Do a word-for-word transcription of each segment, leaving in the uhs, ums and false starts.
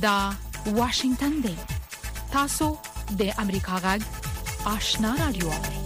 دا واشنگتن دی. تاسو د امریکا غږ آشنا رادیو.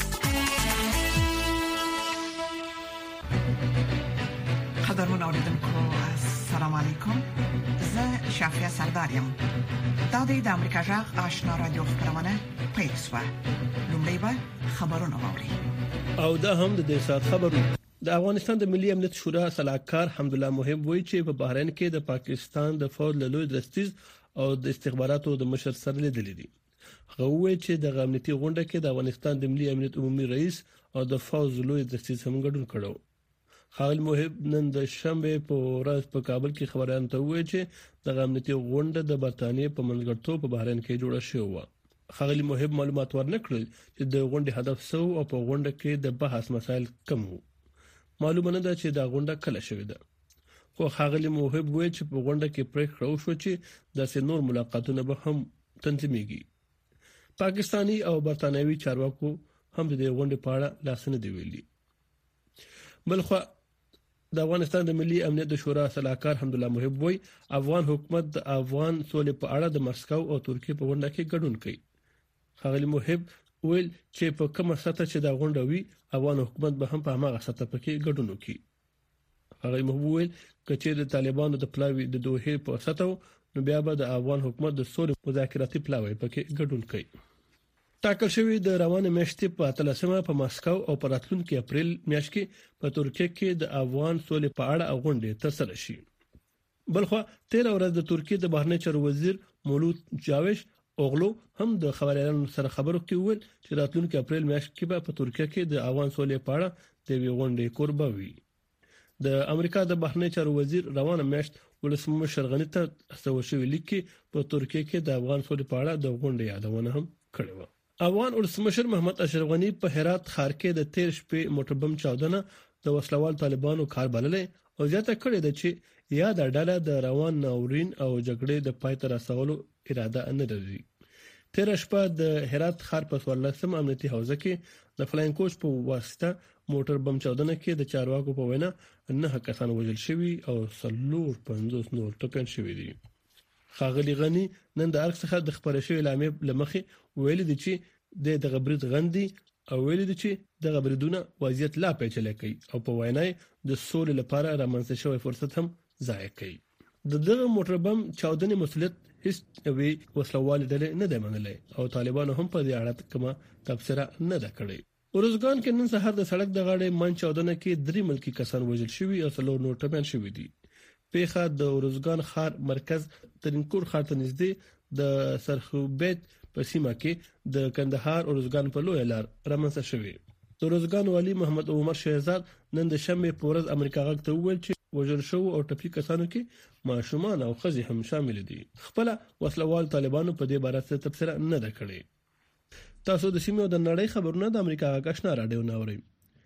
قدرمن اوریدونکو السلام علیکم. زه شافیا سردارم. دا د امریکا غږ آشنا رادیو خبرونه پېښه. لومړی به خبرونه واوري. او دا هم د دې سات خبرونه. د افغانستان د ملي امنیت شورا سلاکار حمدالله محب وایي چې په بحرین کې د پاکستان د فوج له لوی درستیز او د استخباراتو د مشر سره لیدلې دي. هغه وایي چې د امنیتي غونډه کې د افغانستان د ملي امنیت عمومي رئیس او د فوج لوی درستیز هم ګډون کړو. خالد محب نن د شنبه په ورځ په کابل کې خبريان ته وایي چې د امنیتي غونډه د برتانیې په منځګړیتوب په بحرین کې جوړه شوې و. خالد محب معلومات ورنکړل چې د غونډې هدف څه او په غونډه کې د بحث مسایل کم وو. معلومه نه ده چې دا غونډه کله شوې ده. خو خالد محب وایي چې په غونډه کې پریکړه وشوه چې د سينور ملاقاتونه به هم تنظیمېږي. پاکستانی او برتانوي چارواکو هم د غونډې په اړه لاسنه دی ویلي. بلخو د افغانستان د ملي امنیت شورا سلاکار حمدالله محب وایي افغان حکومت د افغان سولې په اړه د مسکو او ترکیه په غونډه کې ګډون کوي. خالد محب ویل چې په کومه سطح چې دا غونډه وي افغان حکومت به هم په هغه سطح کې ګډون وکړي. هغه محب ویل چې د طالبانو د پلاوی د دوه په سطح نو بیا به د افغان حکومت د سولې مذاکراتي پلاوی پکې ګډون کوي. ټاکل شوی د روانه میاشتې په اتلسمه په مسکو او په راتلونکي اپریل میاشت کې په ترکیه کې د افغان سولې په اړه غونډه ترسره شي. بلخو تیر ورځ د ترکیه د بهرنی چارو وزیر مولود جاوش اوغلو هم د خبريالانو سره خبرو کې وویل چې راتلونکي اپریل میاشت کې به په ترکیه کې د افغان سولې په اړه د وی غونډې قربا وي. د امریکا د بهرنی چارو وزیر روانه میاشت ولسمشر غنی ته استوشوي لیکي په ترکیه کې د افغان سولې په اړه د غونډې یادونه هم کړې و. افغان ولسمشر محمد اشرف غنی په هرات ښار کې د تیر شپې موټربم چاودنه د وسلوال طالبانو کار بللې او زیاته کړې ده چې یا د ډله د روان ناورین او جګړې د پای ته رسولو اراده نه لري. تیر شپه د هرات ښار په څوارلسم امنیتي حوزه کې د فلاین کوچ په واسطه موټر بم چاودنه کې د چارواکو په وینا نه کسان وژل شوي او څلور پنځوس نور ټپيان شوي دي. خاغلی غنی نن د ارګ څخه د خبرې شوی لامې لمخې ویل دي چې د دغه برید غندي او ویل دي چې دغه بریدونه وضعیت لا پیچلې کوي او په وینا د سولې لپاره رامنځته شوی فرصت هم ضایع کوي. د دغه موټر بم چاودنې مسولیت هیڅ وی وسلوال ډلې نه دی منلې او طالبانو هم په دې اړه کومه تبصره نه ده کړې. ورزګان کې نن سهار د سړک د غاړې من چاودنه کې درې ملکی کسان وژل شوي او څلور نور ټپيان شوي دي. پیښه د ورزګان ښار مرکز ترینکور ښار ته نږدې د سرخوبیت په سیمه کې د کندهار ورزګان په لوی لار رامنځته شوې. د ورزګان والی محمد عمر شهزاد نن د شنبه په ورځ امریکا غږ ته وویل چې وژل شو او ټپي کسانو کې ماشومان او ښځې هم شامل دي. خپل وسلوال طالبانو په دې باره څه تبصره نه ده کړې. تاسو د سیمې او د نړۍ خبرونه د امریکا غږ آشنا رادیو ناوړئ.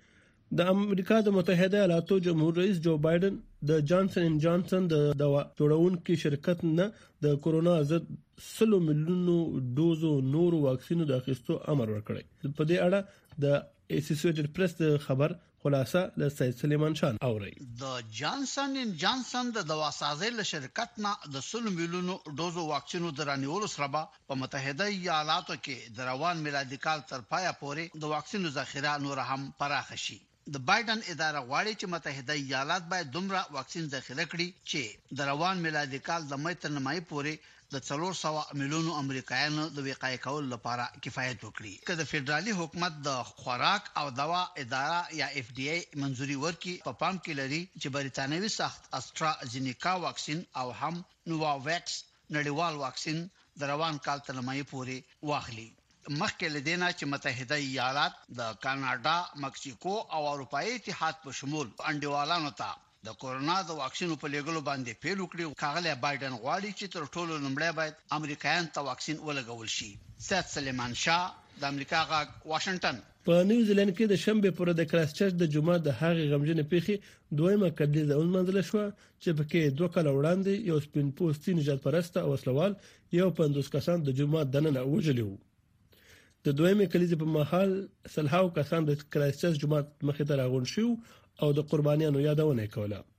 د امریکا د متحده ایالاتو جمهور رئیس جو بایدن د جانسن اینڈ جانسن د دوا جوړونکو شرکت نه د کورونا ضد سلو میلیونو ډوزو نور واکسینو د اخیستو امر ورکړی. په دې اړه د اسوسییټډ پریس د خبر خلاصه له سید سلیمان شاه اوري. د جانسن اینڈ جانسن د دوا سازۍ له شرکت نه د سلو میلیونو ډوزو واکسینو درانیولو سره په متحده ایالاتو کې د روان میلادي کال تر پایه پورې د واکسینو ذخیره نور هم پراخه شي. د بایدن اداره غواړي چې متحده ایالات باید دومره واکسین ذخیره کړي چې د روان میلادي کال د مې تر نیمایي پورې د څلور سوه میلیونو امریکایانو د وقایې کولو لپاره کفایت وکړي. که د فدرالي حکومت د خوراک او دوا اداره یا اف ډي ای منځوري ورکړي په پام کې لري چې بریتانوي سخت استرازینیکا واکسین او هم نوواویکس نړیوال واکسین د روان کال تر نیمایي پورې واخلي. مخکې لدینا چې متحده ایالات د کاناډا، مکسیکو او اروپאי اتحاد په شمول انډیوالانو ته د کورونا د واکسینو په لګولو باندې پیل وکړي. کاغله بایدن غواړي چې تر ټولو لومړی باید امریکایان ته واکسین ولګول شي. سید سلیمان شاه د امریکا غږ واشنگټن. په نیوزیلند کې د شنبه پر د کرایسټچرچ د جمعه د هغې غمجنې پیښې دویمه کډلیزه ونمنځله شو چې پکې دوه کال وړاندې یو سپین پوستي نجات پرسته او وسلوال یو پنځوس کسان د جمعه دننه وژلي وو. د دویمه کلیزې په محل سلهاو کسان د کرایسټچرچ جمعه مخې ته راغون شو او د قربانیانو یادونه کوله.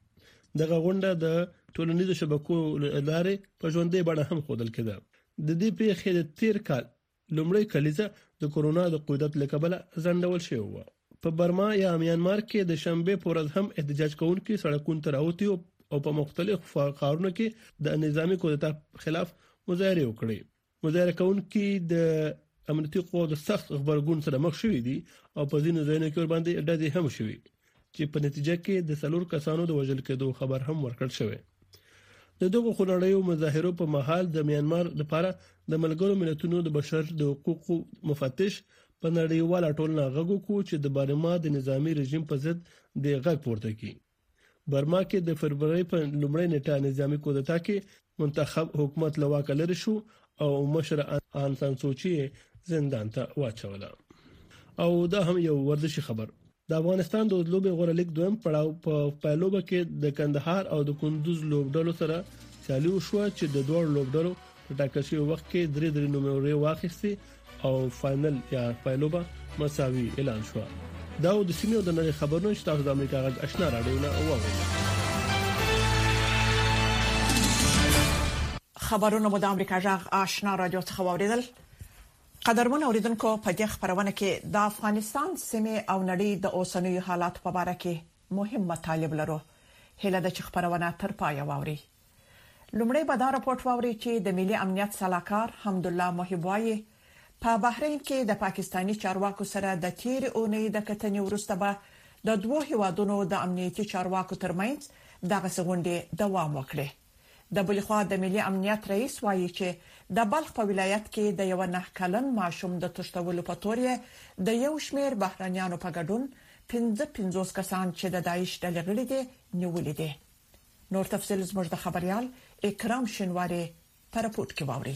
دغه غونډه د ټولنیزو شبکو لارې په ژوندۍ بڼه هم ښودل کېده. د دې پیښې د تیر کال لومړی کلیزه د کورونا د قیودت لکبله ځنډول شوی و. په برما یا میانمار کې د شنبه پر ورځ هم احتجاج کوونکي سړکونو ته راوتي او په مختلفو ښارونو کې د نظامی کودتا خلاف مظاهره وکړي. مظاهره کوونکي د امنیتي قوو د سخت خبرګون سره مخ شوي دي او په ځینو ځایونو کې ورباندې ډزې هم شوي چې په نتیجه کې د څلور کسانو د وژل کېدو خبر هم ورکړل شوی. د دغه خونړیو مظاهرو په مهال د میانمار لپاره د ملګرو ملتونو د بشر د حقوقو مفتش په نړیواله ټولنه غږ وکړ چې د برما د نظامی رژیم په ضد د غږ پورته کړي. برما کې د فبرवरी په لومړۍ نیټه نظامی کودتا کې منتخب حکومت له واکه لري شو او مشر آن سان سوچي زندان ته واچوله. او دا هم یو ورزشي خبر. د افغانستان د لوبې غوړه لیګ دویم پړاو په پایلوبه کې د کندهار او د کندوز لوبډلو سره سیالي وشوه چې د دوه لوبډلو په ټاکل شوي وخت کې درې درې نومرې واخیستي او فائنل یا پایلوبه مساوي اعلان شو. دا د سیمې او د نړۍ خبرونه چې تاسو د امریکا غږ آشنا راډیو نه واورئ. خبرونه مو د امریکا غږ آشنا راډیو څخه واوریدل. قدرمن اوریدونکو په دې خبرونه کې د افغانستان سیمه او نړۍ د اوسنیو حالات په اړه کې مهم مطالب لرو. هله د خبرونه تر پای واوري. لومړی به دا راپورټ واوري چې د ملي امنیت صلاحکار حمدالله محب وايي په بحرین کې د پاکستانی چارواکو سره د تیر اونۍ د کتنې وروسته به د دوه هیوادونو د امنیتي چارواکو ترمنځ دغه غونډه دوام وکړي. د بلخوا د ملي امنیت رئیس وایي چې د بلخ په ولایت کې د یو نه کلن ماشوم د تشتولو په تور د یو شمیر بهرانيانو په ګډون پنځه پنځوس کسان چې د داعش ډلې غړي دي نیولې دي. نور تفصیل زموږ د خبريال اکرام شینواری په راپورټ کې واوري.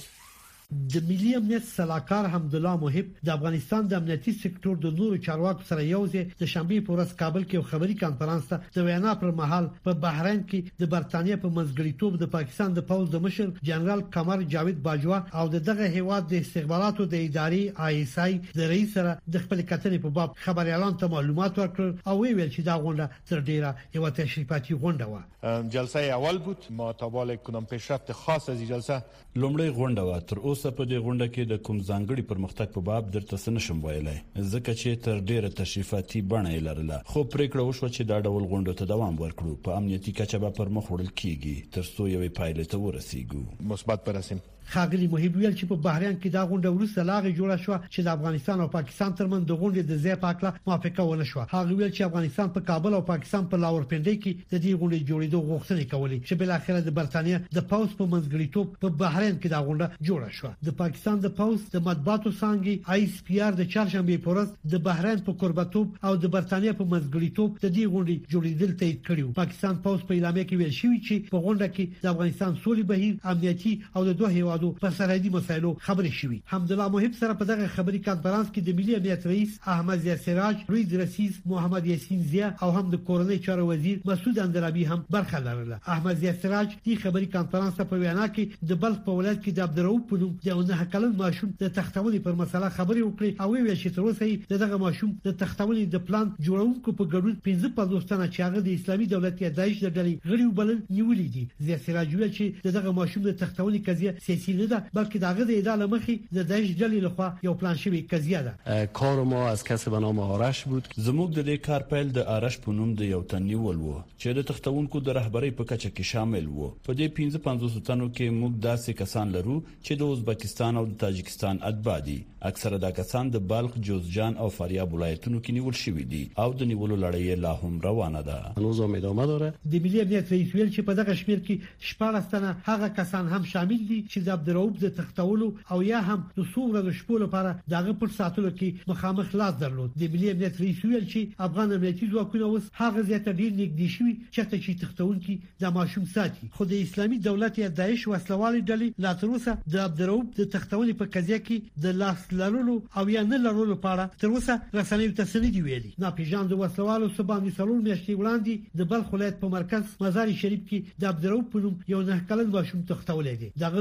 د ملي امنیت صلاحکار حمدالله محب د افغانستان د امنیتي سکتور د نورو چارواکو سره یوځای د شنبه په ورځ کابل کې یو خبري کانفرنس ته د وینا پر مهال په بحرین کې د برتانیې په منځګړیتوب د پاکستان د پوز د مشر جنرال قمر جاوید باجوا او دغه هیواد د استخباراتو د ادارې آی اس آی د رئیس سره د خپل کتنې په باب خبريالان ته معلومات ورکړل او ویل چې دا غونډه تر ډیره یو تشریفاتي غونډه و. جلسه اول بود ما تابع کدام پیشرفت خاص از جلسه لومړی غونډه و. تر اوسه په دې غونډه کې د کوم ځانګړي پرمختګ په باب درته څه نشم ویلای ځکه چې تر ډیره تشریفاتي بڼه لرله خو پریکړه وشو چې دا ډول غونډو ته دوام ورکړو. په امنیتي کچه به پر مخ وړل کیږي تر څو یوې پایلې ته ورسیږو. مثبت برسیم. خاغلی محب ویل چې په بحرین کې دا غونډه وروسته لاغه جوړه شو چې د افغانستان او پاکستان ترمن د غونډې د ځای پاکله موافقه ونه شو. هغه ویل چې افغانستان په کابل او پاکستان په لاورپنډي کې د دې غونډې جوړېدو غوښتنه کوي چې بل اخر د برتانیې د پاوس په منځګړیتوب په بحرین کې دا غونډه جوړه شو. د پاکستان د پاوس د مطبوعاتو څنګه آی اس پی آر د چهارشنبه په ورځ د بحرین په قربتوب او د برتانیې په منځګړیتوب د دې غونډې جوړېدل تایید کړیو. پاکستان پاوس په اعلامیه کې ویل شوی چې په غونډه کې د افغانستان سولې بهیر امنیتي او د دوه هیوادو په سرحدي مسایلو خبرې شوې. حمدالله محب سره په دغه خبري کانفرنس کې د ملي امنیت رئیس احمد ضیا سراج، رئیس رئیس محمد یاسین زیا او هم د کورنۍ چارو وزیر مسعود اندرابي هم برخه لرله. احمد ضیا سراج د خبري کانفرنس په وینا کې د بلخ په ولایت کې د عبدالرؤف په نوم د نه کلن ماشوم د تختونې پر مسله خبرې وکړي او ویل چې تر اوسه دغه ماشوم د تختونې د پلان جوړونکو په ګډون پنځه پنځوس تنه چې هغه د اسلامي دولت یا داعش د ډلې غړي وبلل نیولې دي. ضیا سراج ویل چې دغه ماشوم د تختونې قضیه سیاسي نه ده بلکې دغه د اداره مخې د داعش ډلې لخوا یو پلان شوی قضیه ده. کار ما از کس به نام آرش بود. زموږ د دې کار پیل د آرش په نوم د یو تنیول وو چې د تختونکو د رهبری په کچه کې شامل وو. په دې پنځه پنځوس تنو کې موږ داسې کسان لرو چې د ازبکستان او د تاجکستان اتباع دي. اکثره دا کسان د بلخ، جوزجان او فاریاب ولایتونو کې نیول شوی دي او د نیولو لړۍ لا هم روانه ده. هنوز هم ادامه داره. د ملي امنیت رئیس ویل چې په دغه شمیر کې شپږ تنه هغه کسان هم شامل دي چې د عبدالرؤف د تختولو او یا هم د څومره د شپو لپاره دغه پر ساتلو کې مخامخ لاس درلود. د ملي امنیت رئیس ویل چې افغان امنیتي ځواکونه اوس هغه ځای ته ډیر نږدې شوي چې چې تختونکي د ماشوم ساتي. خو د اسلامي دولت یا داعش وسلوالي ډلې لا تر اوسه د عبدالرؤف د تختونې په قضیه کې د لاس لرلو او یا نه لرلو لپاره تر اوسه رسنیو ته څه نه دی ویلي. ناپېژاند وسلوالو سباندې څلور میاشتې وړاندې د بلخ ولایت په مرکز مزار شریف کې د عبدالرؤف په نوم یو نه کلن ماشوم تختولې دي. دغه د کورنۍ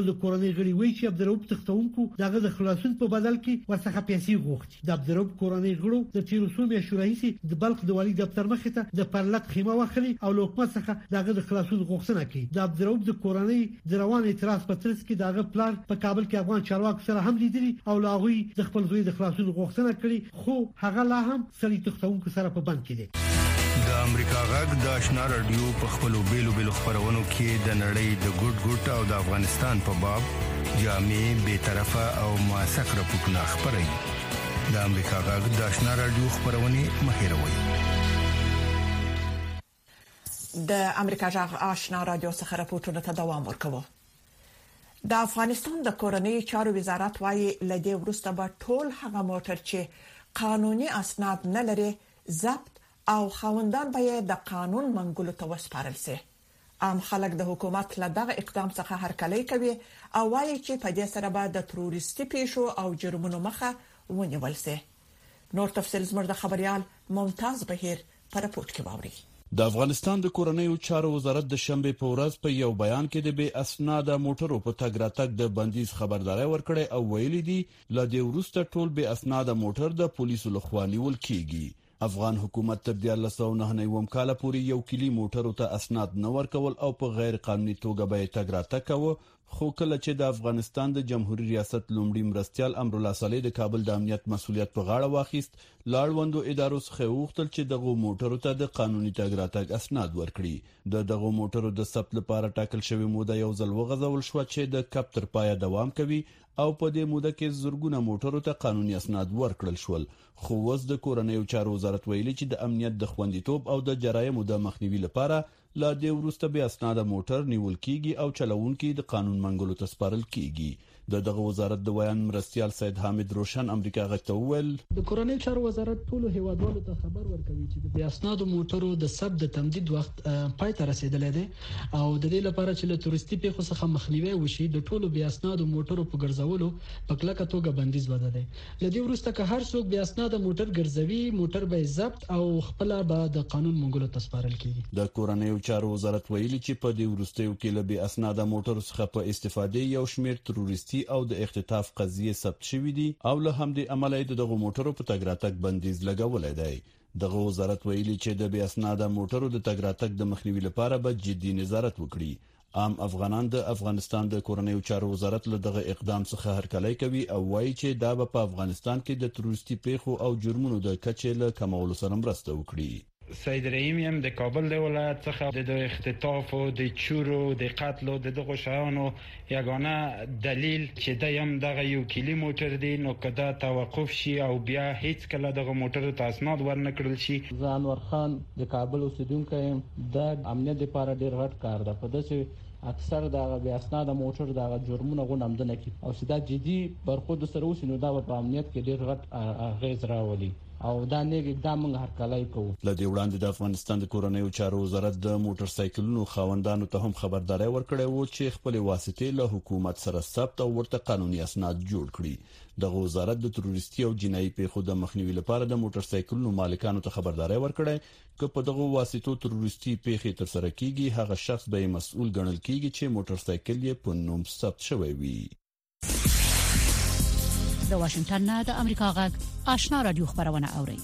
کورنۍ غړي وایي چې عبدالرؤف تختونکو دغه د خلاصون په بدل کې ورڅخه پیسې غوښتي. د عبدالرؤف کورنۍ غړو د تیرو څو میاشتو راهیسې د بلخ د والي دفتر مخې ته د پرلط خیمه واخلي او له حکومت څخه دغه د خلاصون غوښتنه کوي. د عبدالرؤف د کورنۍ د روان اعتراض په ترڅ کې دغه پلان په کابل کې افغان چارواکو سره هم لیدلی او لاغوي د خپل زوی د خلاصون غوښتنه کړې، خو هغه لا هم سړي تختونکو سره په بند کې دی. د امریکا غږ د آشنا رادیو په خپلو بیلو بیلو خبرونو کې د نړۍ د ګډ ګډ او د افغانستان په باب جامع بے طرفه او موثق راپورټونه خبري. د امریکا غږ د آشنا رادیو خبرونه مهیروي. د امریکا غږ آشنا رادیو څخه راپورټونه ته دوام ورکوي. د افغانستان د کورنۍ چارو وزارت وايي لدې ورسته به ټول هغه موټر چې قانوني اسناد نه لري ضبط او خوندان به د قانون منګولو ته وسپارل شي. عام خلک د حکومت له دغه اقدام څخه هرکلی کوي او وايي چې په دې سره به د تروریستي پیښو او جرمونو مخه ونیول شي. نور تفصیل زموږ د خبريال ممتاز بهیر په راپورټ کې واوري. د افغانستان د کورنۍ چارو وزارت د شنبه په ورځ په یو بیان کې د بې اسناده موټرو په تګ راتګ د بندیز خبرداري ورکړې او ویلي دي ل دې ورسته ټول بې اسناده موټر د پولیسو لخوا نیول کیږي. افغان حکومت تر دیارلس سوه نهه نوي کال پورې یو کلی موټرو ته اسناد نه ورکول او په غیر قانوني توګه به تګ راتګ کوي. خو کله چې د افغانستان د جمهوریت ریاست لومړي مرستيال امرالله صالح د کابل د امنیت مسؤلیت په غاړه واخیست، لاړوندو ادارو څخه وغوښتل چې دغه موټرو ته د قانوني تګ راتګ اسناد ورکړي. د دغه موټرو د ثبت لپاره ټاکل شوی موده یو ځل وغځول شو چې د کپ تر پایه دوام کوي او په دې موده کې زورګونه موټرو ته قانوني اسناد ورکړل شول. خو اوس د کورنۍ چارو وزارت ویلي چې د امنیت د خوندیتوب او د جرایمو د مخنیوي لپاره لا دې ورسته به اسناد موټر نیول کیږي او چلوونکي د قانون منګولو ته سپارل کیږي. د دغه وزارت د ویان مرستيال سید حامد روشن امریکا غږ ته وویل د کورنۍ چارو وزارت ټول هیوادوالو ته خبر ورکوي چې د بیا اسنادو موټرو د ثبت د تمدید وخت پای ته رسیدلی دی او د دې لپاره چې له تورستي پیښو څخه مخنیوي وشي د ټولو بیا اسنادو موټرو په ګرځولو په کلکه توګه بندیز وده دی. لدې ورسته که هر څوک بیا اسناد موټر ګرځوي موټر به ضبط او خپل به د قانون منګولو ته سپارل کیږي. د کورنۍ چارو وزارت ویلي چې په دې ورستیو کې له بیا اسناد موټرو څخه په استفادې یو شمیر تروریستي او د اختطاف قضیه ثبت شوې دي او له همدې عمله دغه موټرو په تګ راتګ بندیز لګولای دی. دغه وزارت ویلي چې د بیا اسناد موټرو د تګ راتګ د مخنیوي لپاره به جدي نظارت وکړي. عام افغانان د افغانستان د کورنۍ چارو وزارت له دغه اقدام څخه هرکلی کوي او وایي چې دا به په افغانستان کې د تروریستي پیښو او جرمونو د کچې له کمولو سره مرسته وکړي. سید رحیم هم د کابل د ولایت څخه د اختطاف او د چورو د قتل او د دغه شیانو یگانه دلیل چې د یم دغه یو کلی موټر دی نو کدا توقف شي او بیا هیڅ کله دغه موټر ته اسناد ورنکړل شي. ځانور خان د کابل اوسیدونکو د امنیت لپاره ډیر غټ کار ده. په داسې اکثر د بیا اسناد موټر د جرمونو غونډه کی او سیده جدي برخود سره وسینو دا په امنیت کې ډیر غټ اغیز راولي او دا نه اقدام هر کله کوي. لدې وړاندې د افغانستان د کورنۍ چارو وزارت د موټر سایکلونو خاوندانو ته هم خبرداري ورکړې و چې خپل واسطې له حکومت سره ثبت او ورته قانوني اسناد جوړ کړي. د وزارت د تروریستي او جنایي پیښو د مخنیوي لپاره د موټر سایکلونو مالکانو ته خبرداري ورکړې چې په دغه واسطو تروریستي پیښې تر سره کیږي هغه شخص به مسؤل ګڼل کیږي چې موټر سایکل یې په نوم ثبت شوی وي. د واشنگټن نه د امریکا غږ آشنا رادیو خبرونه اوري.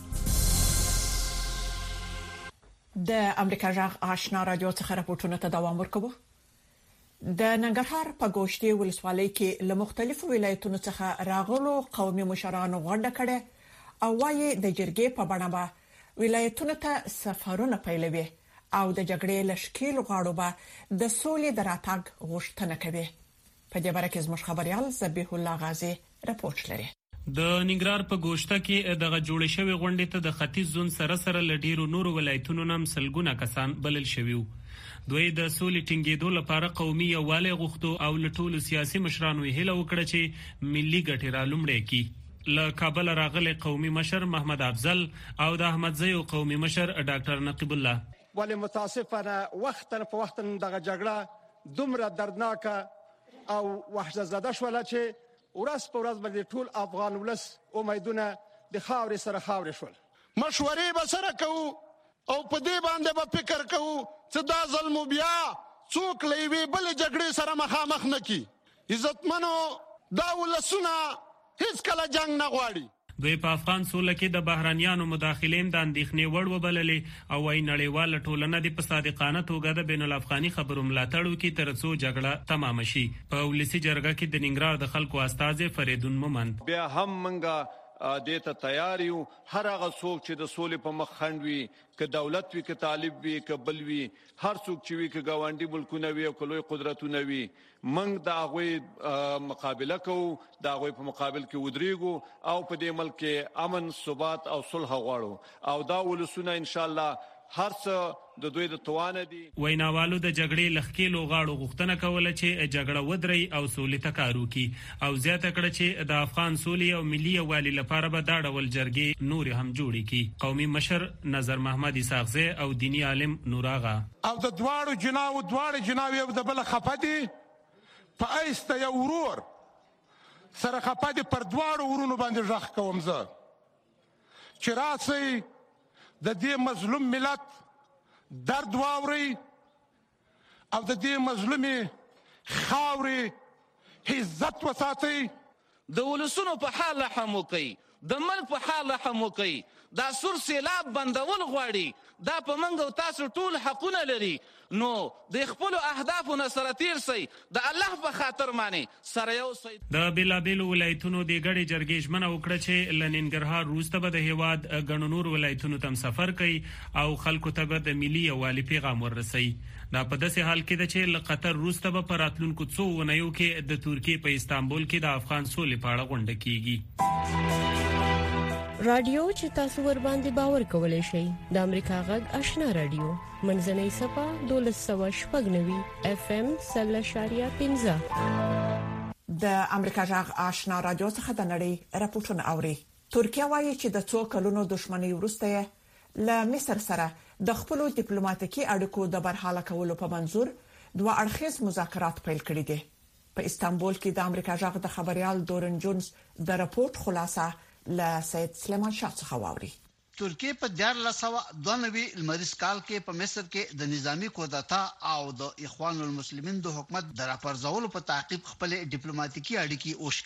د امریکا غږ آشنا رادیو څخه راپورټونه ته دوام ورکوي. د ننګرهار په ګوشتي ولسوالۍ کې له مختلفو ولایتونو څخه راغلو قومي مشرانو غونډه کړې او وايي د جرګې په بڼه به ولایتونو ته سفرونه پیلوي او د جګړې لشکیل غاړو به د سولې دراتګ غوښتنه کوي. په دې باره کې زموږ خبريال ذبیح الله غازی راپورټ لري. د ننګرهار په ګوشته کې دغه جوړ شوی غونډې ته د ختیځ زون سره سره لډیرو نورو ولایتونو نام سلګونه کسان بلل شوی وو. دوی د سولې ټینګېدو لپاره قومي یووالی غوښتو او لټول سیاسي مشرانو هیله وکړه چې ملي ګټې را لومړی کی. له کابل راغلي قومي مشر محمد افضل او د احمدزي قومي مشر ډاکټر نقیب الله ولې متاسفانه وختن په وختن دغه جګړه دومره دردناکه او وحشت زده شوله چې ورځ په ورځ باندې ټول افغان ولس امیدونه د خاورې سره خاورې شول. مشورې به سره کوو او په دې باندې به فکر کوو چې دا ظلم بیا څوک له یوې بلې جګړې سره مخامخ نه کړي. عزتمنو دا ولسونه هیڅ کله جنگ نه غواړي. دوی په افغان سوله کې د بهرانيانو مداخلې د اندېښنې وړ وبللې او وايي نړیواله ټولنه د په صادقانه توګه د بین الافغاني خبرو ملاتړ وکړي تر څو جګړه تمام شي. په ولسی جرګه کې د ننګرهار د خلکو استاد فریدون مومند بیا هم منګه د ته تیار یو هر هغه څوک چې د سولې په مخ خند وي ک دولت وي ک طالب وي ک بل وي هر څوک چې وي ک گاونډي ملکونه وي او کلوې قدرتونه وي منګ د هغه مقابله کوو د هغه په مقابل کې ودرېګو او په دې ملک کې امن ثبات او صلح غواړو او دا ولسونه ان شاء الله هر څه د دوی د توانه دي. ویناوالو د جګړې لخکېلو غاړو غوښتنه کوله چې جګړه ودري او سولې ته کار وکړي او زیاته کړه چې د افغان سولې او ملي یووالي لپاره به دا ډول جرګې نور هم جوړې کړي. قومي مشر نظر محمد اسحاقزی او دینی عالم نور آغا او د دواړو جناو دواړو جناو یو د بل خپدي په ایسته یو ورور سره خپدي پر دواړو ورونو باندې ځخ کوم زه چې راسي د دې مظلوم ملت درد واوري او د دې مظلومي خاوري عزت وساتي. د ولسونو په حال رحم وکړي، د ملک په حال رحم وکړي. دا سور سیلاب بندول غواړي، دا په منګ او تاسو ټول حقونه لري. نو د خپل اهدافو سره تیر سي د الله په خاطر باندې سره یو سي. د بلابل ولایتونو د غړي جرګې ژمنه وکړه چې لننګرهار روسته به د هیواد غنونور ولایتونو تم سفر کوي او خلکو ته به د ملي یووالي پیغام ورسوي. دا په داسې حال کې ده چې له قطر روسته به په راتلونکو څو اونیو کې د ترکیې په استانبول کې د افغان سولې په اړه غونډه کیږي. رادیو چې تاسو ور باندې باور کولای شئ د امریکا غږ آشنا رادیو منځنۍ صفه دولس سوه شپږ نوي اف ام سل شاریه پنځه. د امریکا غږ آشنا رادیو څخه د نړۍ راپورټونه اوري. ترکیه وايي چې د څو کلونو دښمنۍ وروسته له مصر سره د خپل ډیپلوماټیکي اړیکو د برحاله کولو په منظور دوه اړخیز مذاکرات پیل کړي دي. په استانبول کې د امریکا غږ د خبريال دورن جونز د راپورټ خلاصه ل سید سلیمان شاه څخه واوري. ترکیه په دیارلس سوه دوه نوي لمریز کال کې په مصر کې د نظامی کودتا او د اخوان المسلمین د حکومت د راپرځولو په تعقیب خپل ډیپلوماټیکي اړیکې اوښ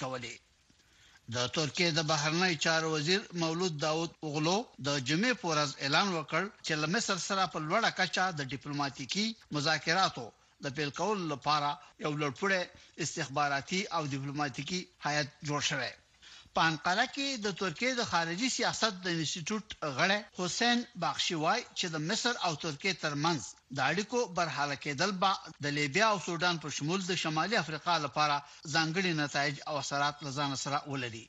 کولې. د ترکیه د بهرنی چارو وزیر مولود داوود اوغلو د جمعې په ورځ اعلان وکړ چې له مصر سره په لوړه کچه د ډیپلوماټیکي مذاکراتو د پیل کولو لپاره یو لړپړی استخباراتي او ډیپلوماټیکي هیئت جوړ شوی. په انقره کې د ترکیه د خارجي سیاست د انسټیټیوټ غړی حسین باخشي وای چې د مصر او ترکیه ترمنځ د اړیکو برحاله کېدل به د لیبیا او سودان په شمول د شمالي افریقا لپاره ځانګړي نتایج او اثرات لزان سره ولري.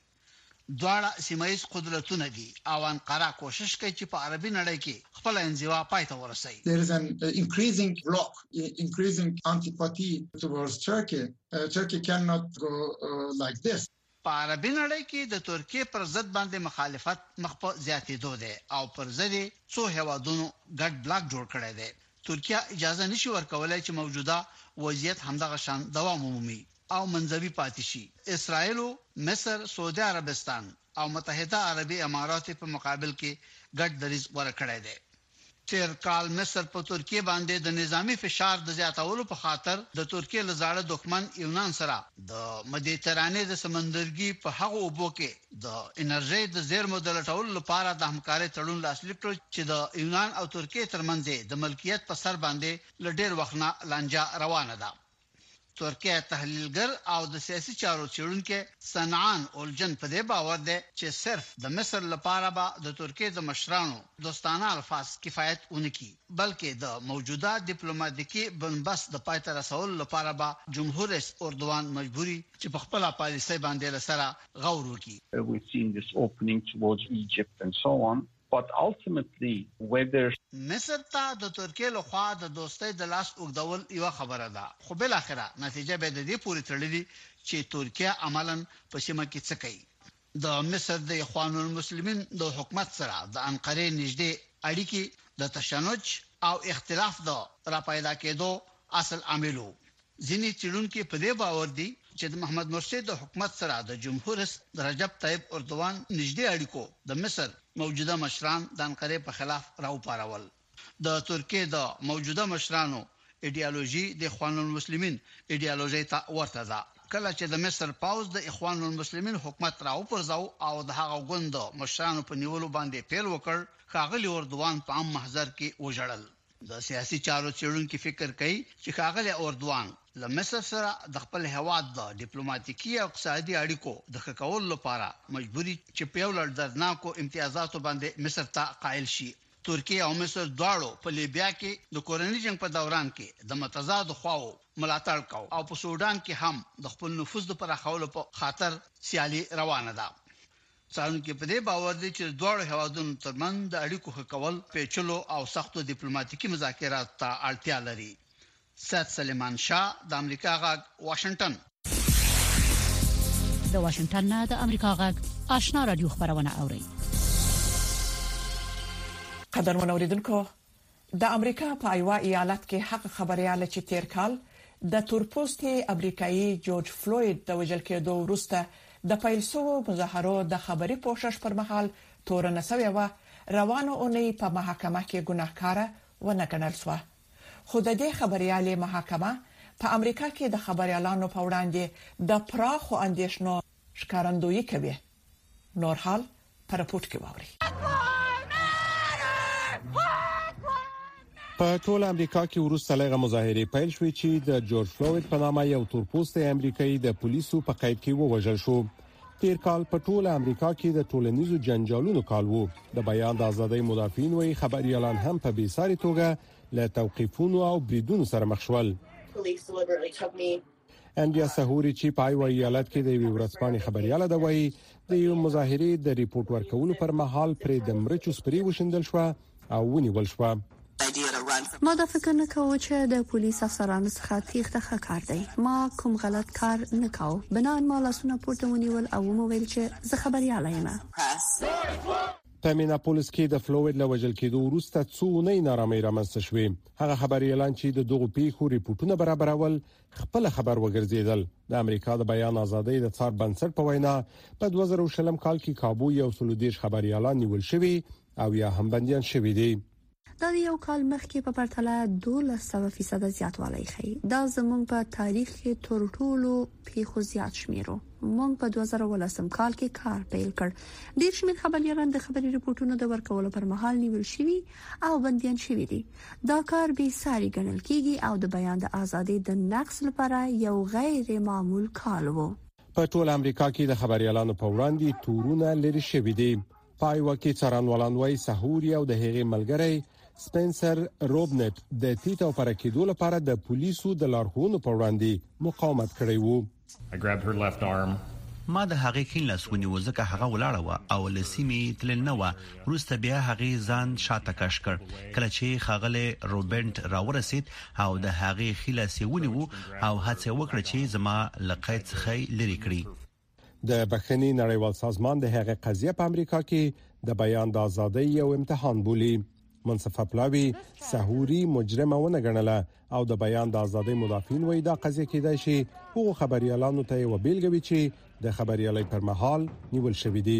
دواړه سیمایي قدرتونه دي او انقره کوشش کوي چې په عربي نړۍ کې خپل انزوا پای ته ورسوي. There is an increasing block, increasing antipathy towards Turkey. Uh, Turkey cannot go uh, like this. په عربي نړۍ کې د ترکیه پر ضد باندې مخالفت مخ په زیاتېدو دی او پر ضد څو هوادونو ګډ بلاک جوړ کړی دی. ترکیه اجازه نشي ورکولای چې موجوده وضعیت همدغه شان دوام ومومي او منځوي پاتې شي. اسرائیل، مصر، سعودي عربستان او متحده عربي امارات په مقابل کې ګډ دریځ ورکړی دی. تیر کال مصر په ترکیه باندې د نظامی فشار د زیاتولو په خاطر د ترکیه لزاړه دښمن یونان سره د مدیترانې د سمندرګي په هغه اوبو کې د انرژي د زیرمو د لټولو لپاره د همکارۍ تړون لاسلیک کړ چې د یونان او ترکیه ترمنځ د ملکیت په سر باندې لډیر وخت نه لانجه روانه ده. ترکیه تحلیلګر او د سیاسي چارو څېړونکو صنعان اولجن په دې باور دی چې صرف د مصر لپاره به د ترکیه د مشرانو دوستانه الفاظ کفایت ونکړي بلکې د موجوده ډیپلوماټیکي بنبست د پای ته رسولو لپاره به جمهور رئیس اردوغان مجبوري چې په خپل پالیسۍ باندې لسره غور وکړي. We've seen this opening towards Egypt and so on. But ultimately, whether مصر ته د ترکیه له خوا د دوستۍ د لاس اوږدول یو خبره ده خو بل اخره نتیجه به د دې پورې تړلې چې ترکیه عملاً په سیمه کې څه کوي. د مصر د اخوان المسلمین د حکومت سره د انقره نږدې اړیکې د تشنج او اختلاف د راپیدا کېدو اصل عاملو. ځینې څېړونکي په دې باور دي چې د محمد مرسي د حکومت سره د جمهور رئیس رجب طیب اردوغان نږدې اړیکو د مصر موجوده مشران د انقره په خلاف راوپارول. د ترکیه د موجوده مشرانو ایدئولوژي د اخوان المسلمین ایدئولوژي ته ورته ده. کله چې د مصر پاوز د اخوان المسلمین حکومت راو پرځاو او د هغه غوند مشرانو په نیولو باندې پیل وکړ خاغلی اردوان په عام محضر کې وژړل. د سیاسي چارو چیرونکو فکر کوي چې خاغلی اردوان له مصر سره د خپل هواد د ډیپلوماټیکي او اقتصادي اړیکو د ښه کولو لپاره مجبوري چې په یو لړ دردناکو امتیازاتو باندې مصر ته قائل شي. ترکیه او مصر دواړو په لیبیا کې د کورنۍ جنگ په دوران کې د متضاد خواو ملاتړ کاو او په سودان کې هم د خپل نفوذ د پراخولو په خاطر سیالي روانه ده. څارونکو په دې باور دي چې دواړو هوادونو ترمنځ د اړیکو ښه کول پیچلو او سختو ډیپلوماټیکي مذاکرات ته اړتیا لري. سید سلیمان شاه د امریکا غږ واشنگټن. د واشنگټن نه د امریکا غږ آشنا رادیو خبرونه اوري. قدرمن اوریدونکو، د امریکا په ایوا ایالت کې حق خبرياله چې تیر کال د تورپوستي امریکایي جورج فلوید د وژل کېدو وروسته د پیلسو مظاهرو د خبري پوښښ پر مهال تورن سوي و روانه اونۍ په محکمه کې ګناهکاره ونه ګڼل شو. خو د دې خبريالې محکمه په امریکا کې د خبريالانو په وړاندې د پراخو اندیشنو ښکارندویي کوي. نور حال پر راپورټ کې ووري. په ټول امریکا کې وروسته لږه مظاهره پیل شوې چې د جورج فلوید په نامه یو تورپوستی امریکایي د پولیسو په قید کې ووژل شو. تیر کال په ټول امریکا کې د ټولنیزو جنجالونو کال وو. د بیان د ازادۍ مدافعین وایي خبريالان هم په بیساري توګه له توقيفونو او بریدونو سره مخ شول. انډیا سهوري چې په ایوا ایالت کې د یو ورځپاڼې خبرياله ده وایي د یو مظاهره د ریپورت ورکولو پر مهال پرې د مرچو سپری وشندل شو او ونیول شو. ما دا فکر نه کوم چې د پولیس افسرانو څخه تیښته ښه کار دی. ما کوم غلط کار نه کاوه. بنان ما لاسونه پورته ونیول او مو ویل چې زه خبرياله یم. په میناپولیس کې د فلوید له وژل کېدو وروسته څو نه نارامي رامنځته شوې. هغه خبريالان چې د دغو پیښو ریپورتونه برابرول خپل خبر وګرځیدل. د امریکا د بیان ازادۍ د څار بنسټ په وینا په دوه زره شلم کال کې کابو یو سلودیش خبريالان نیول شوی او یا هم بنديان شوی دي. دا یو کال مخکې په پرتله دوه سوه فیصد زیاتوالی ښیي. دا زموږ په تاریخ کې تر ټولو پیښو زیات شمیرو. موږ په دوه زره ولسم کال کې کار پیل کړ. ډیر شمېر خبريالان د خبري ریپورتونو د ورکولو پر مهال نیول شوي او بنديان شوي دي. دا کار به ساري ګڼل کیږي او د بیان د ازادۍ د نقص لپاره یو غیر معمول کال وو. په ټول امریکا کې د خبريالانو په وړاندې تورونه لري شوي دي. پای وکي څارنوالان وایي سهوري او د هغې ملګری سپنسر روبنټ د تیټو پر کېدو لپاره د پولیسو د لارښوونو په وړاندې مقاومت کړی وو. ما د هغې کین لاس ونیو ځکه هغه ولاړه و او لسیمې تل نه و. وروسته بیا هغې ځان شاته کش کړ. کله چې خاغله روبنټ راورسید او د هغې خلاصې ونیو او هڅه وکړه چې زما لقید څخه لري کړی. د بخښنې نړیوال سازمان د هغې قضیه په امریکا کې د بیان د ازادۍ یو امتحان بولي. منصفه پلاوی سهوري مجرمه ونه ګڼله او د بیان د ازادۍ مدافعین وایي دا قضیه کېدای شي هغو خبريالانو ته یو بیلګه وي چې د خبريالۍ پر مهال نیول شوی دي.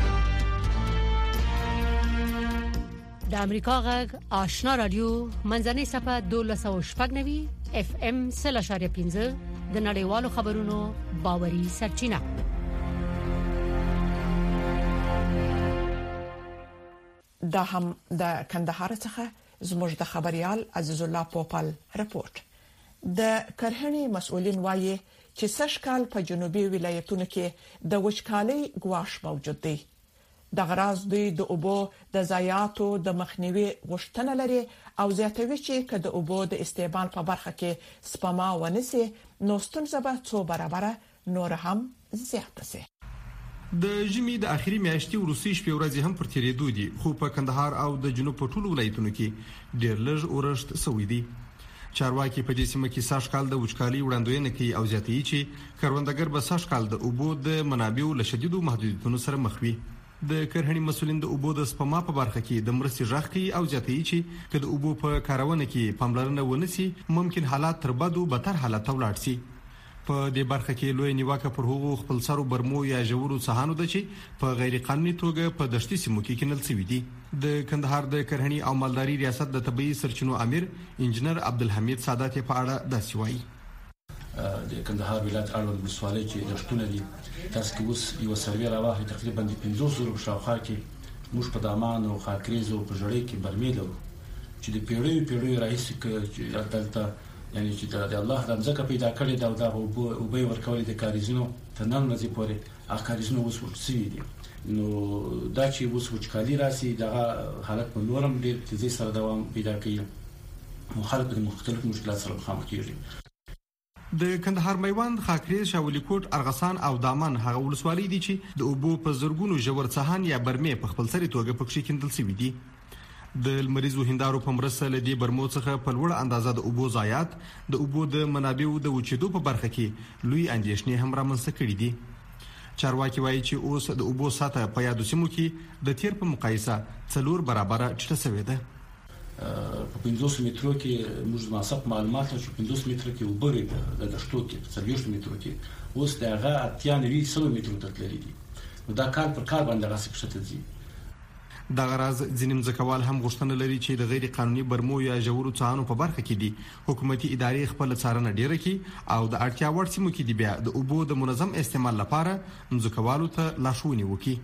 د امریکا غږ آشنا رادیو منځنۍ صفه دولس او شپږ نوي اف ام صفر اشاریه پنځه د نړیوالو خبرونو باوري سرچینه. دا هم د کندهار څخه زموږ د خبريال عزیز الله پوپل رپورت. د کرهنې مسؤلین وایي چې سشکال په جنوبي ولایتونو کې د وچکالۍ ګواښ موجود دی. د غراض دوی د اوبو د ضایعاتو د مخنیوي غوښتنه لري او زیاتوي چې کله د اوبو د استعمال په برخه کې سپما ونسي نو ستونزه به څو برابره نور هم زیاته شي. د ژمي د اخیری میاشتې وروستۍ شپې ورځې هم پر تیرېدو دي، خو په کندهار او د جنوب په ټولو ولایتونو کې ډېر لږ اورښت شوی دی. چارواکي په دې سیمه کې ساشکال د وچکالۍ وړاندوینه کوي او زیاتوي چې کروندګر به ساشکال د اوبو د منابعو له شدیدو محدودیتونو سره مخ وي. د کرهنې مسولین د اوبو د سپما په برخه کې د مرستې ژغ کوي او زیاتوي چې کله د اوبو په کارونه کې پاملرنه ونشي ممکن حالات تر بدو بدتر حالت ته ولاړ شي. په دې برخه کې لوی نیوکه پر هغو خپل سرو برمو یا جوړو سهانو د چې په غیر قانوني توګه په دشتي سیمو کې کېنل شوی دي. د کندهار د کرهنې او مالداري ریاست د طبي سرچینو امیر انجنیر عبدالحمید سادات په اړه داسې وایي. د کندهار ولایت اړوند ولسوالۍ کې د شتون دي تاسو کې اوس یو سروي راوخی تقریبا د پنځوس زره شاوخوا کې موږ په دامان او خاکریز او په جوړې کې برمې لرو چې د پیړیو پیړیو رئیس کې دلته یعنی چې د الله د ځکه پیدا کړی دا د او به ورکول د کاریزونو تر نن ورځې پورې هغه کاریزونه اوس ورسوي دي نو دا چې اوس وچکالي راسي دغه حالت په نورم ډیر تیزی سره دوام پیدا کوي مخالفت مختلف مشکلات سره مخامخ کیږي د کندهار میوند خاکریز شاولی کوټ ارغسان او دامن هغه ولسوالۍ دي چې د اوبو په زرګونو ژور څهان یا برمې په خپل سری توګه پکښې کیندل شوی دي د لمریزو هندارو په مرسته لدی برمو څخه په لوړ اندازه د اوبو ضایعات د اوبو د منابعو د وچېدو په برخه کې لوی اندېښنې هم رامنځته کړي دي چارواکي وایي چې اوس د اوبو سطح په یادو سیمو کې د تیر په مقایسه څلور برابره ټیټه شوې ده په پنځوس مترو کې موږ ماسپ معلومات چې پنځوس مترو کې وبري د دشتو کې په څلوېښت مترو کې اوس دغه اتیا نوي سلو مترو ته تللی دي نو دا کال پر کال باندې راسي پښته دي د غراز ځینیم ځکوال هم غوښتنه لري چې د غیر قانوني برمو یا ژورو څانو په برخه کې دي حکومتي ادارې خپل څارنه ډیره کړي او د اړتیا وړ سیمو کې دي بیا د اوبو د منظم استعمال لپاره ځکوالو ته لاشونی وکړي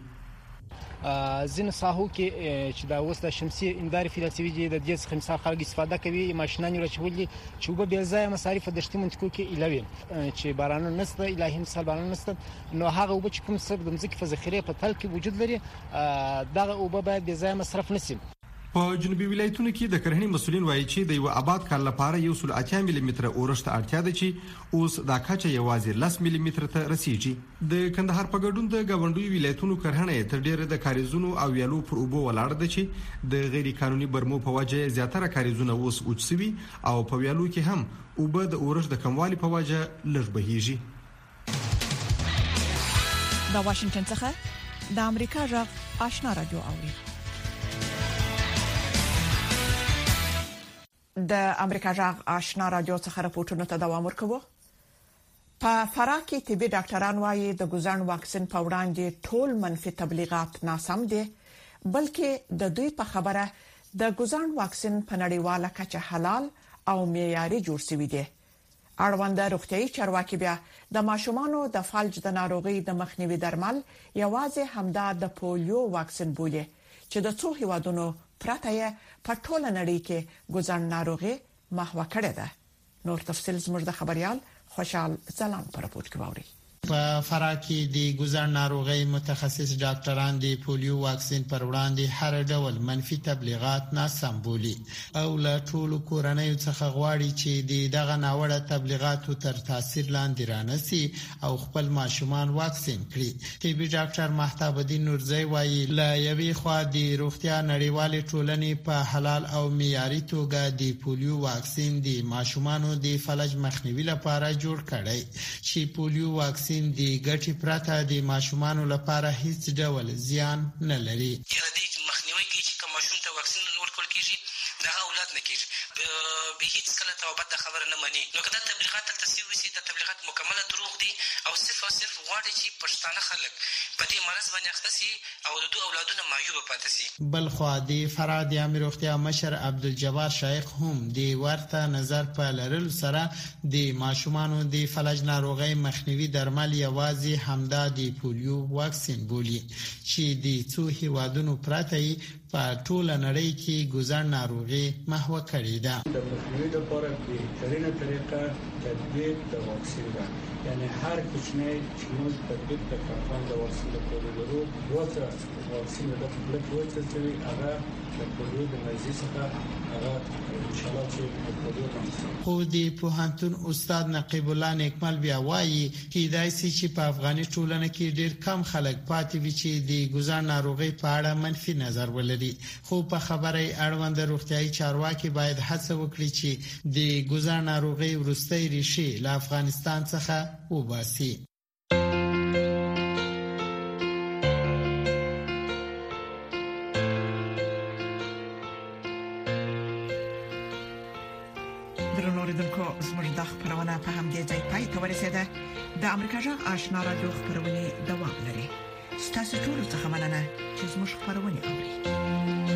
زین ساحو کې چې دا اوس د شمسي اندار فلسفي دي د دې څخه مثال خلک استفاده کوي ماشينان راچولي چې وب بیا ځای مصارف د شتي منطقو کې الوي چې باران نسته الهي مثال باران نسته نو هغه وب چې کوم سبب د مځکې په ذخیره په تل کې وجود لري دغه وب باید د ځای مصرف نشي په جنوبي ولایتونو کې د کرهڼې مسولین وایي چې د یو آباد کال لپاره یو سل اتیا ملي متر اورښت اړتیا ده چې اوس دا کچه یوازې لس ملي متر ته رسیږي د کندهار په ګډون د غونډوي ولایتونو کرهڼې تر ډیره د کاریزونو او ویالو پر اوبو ولاړ ده چې د غیر قانوني برمو په وجه زیاتره کاریزونه اوس اوچسوي او په ویالو کې هم اوبه د اورښت د کموالي په وجه لږ بهيږي د واشنگټن څخه د امریکا غږ آشنا رادیو اوري د امریکا جغ آشنا رادیو څخه راپورټونه ته دوام ورکوي په فراه کې طبي ډاکټران وايي د ګوزن واکسین په وړاندې ټول منفي تبلیغات ناسم دي بلکې د دوی په خبره د ګوزن واکسین په نړیواله کچه حلال او معیاري جوړ شوی دی اړوند روغتيایي چارواکي بیا د ماشومانو د فلج د ناروغي د مخنیوي درمل یوازې همدا د پولیو واکسین بولي چې د څو هیوادونو پراته یې په ټوله نړۍ کې ګوزن ناروغي محو کړې ده نور تفصیل زموږ د خبريال خوشحال زلان پر راپورټ کې ووري په فراه کې د ګوزن ناروغي متخصص ډاکټران د پولیو واکسین پر وړاندې هر ډول منفي تبلیغات ناسم بولي او له ټولو کورنۍ څخه غواړي چې د دغه ناوړه تبلیغاتو تر تاثیر لاندې رانسي او خپل ماشومان واکسین کړي طبي ډاکټر مهتاب الدین نورزی وایي لا یوې خوا د روغتیا نړیوالې ټولنې په حلال او معیاري توګه د پولیو واکسین د ماشومانو د فلج مخنیوي لپاره جوړ کړي چې پولیو واکسین د ګټي پراته د ماشومانو لپاره هیڅ ډول زیان نه لري یا د مخنیوي کې چې کوم ماشوم ته واکسین ورکول کیږي دا اولاد نه کیږي به هیڅ کله توبت خبره نه مني نو کله تبلیغات تلتسي وسی د تبلیغات مکمله دروغ دي او صرف او صرف غواړي چې پښتانه خلک په دې مرز باندې اختصي او د دوه اولادونو معیوب پاتې شي بل خو د فراه د امیر روغتیا مشر عبدالجبار شیخ هم د ورته نظر په لرلو سره د ماشومانو د فلج ناروغي مخنیوي درمل یوازې همدا د پولیو واکسین بولي چې د څو هیوادونو پراته په ټوله نړۍ کې ګوزن ناروغي محو کړې ده د مخنیوي لپاره بهترینه طریقه تطبیق د واکسین ده یعنی هر کوچنی چې موږ تطبیق د کارتون د واکسین لپاره لرو وته واکسین د خپل وته چې هغه د پولیو د مرضی څخه هغه ان شاء الله چې د پولیو خو د پوهنتون استاد نقیب الله نیکمل بیا وایي چې دایسي چې په افغاني ټولنه کې ډیر کم خلک پاتې وي چې د ګوزن ناروغي په اړه منفي نظر ولري خو په خبره اړوند روغتيایي چارواکي باید هڅه وکړي چې د ګوزن ناروغي ورستۍ ریښې له افغانستان څخه وباسي د امریکا جغ آشنا رادیو خبرونه دوام لري ستاسو ټول څه مننه چې زموږ خبرونه اوري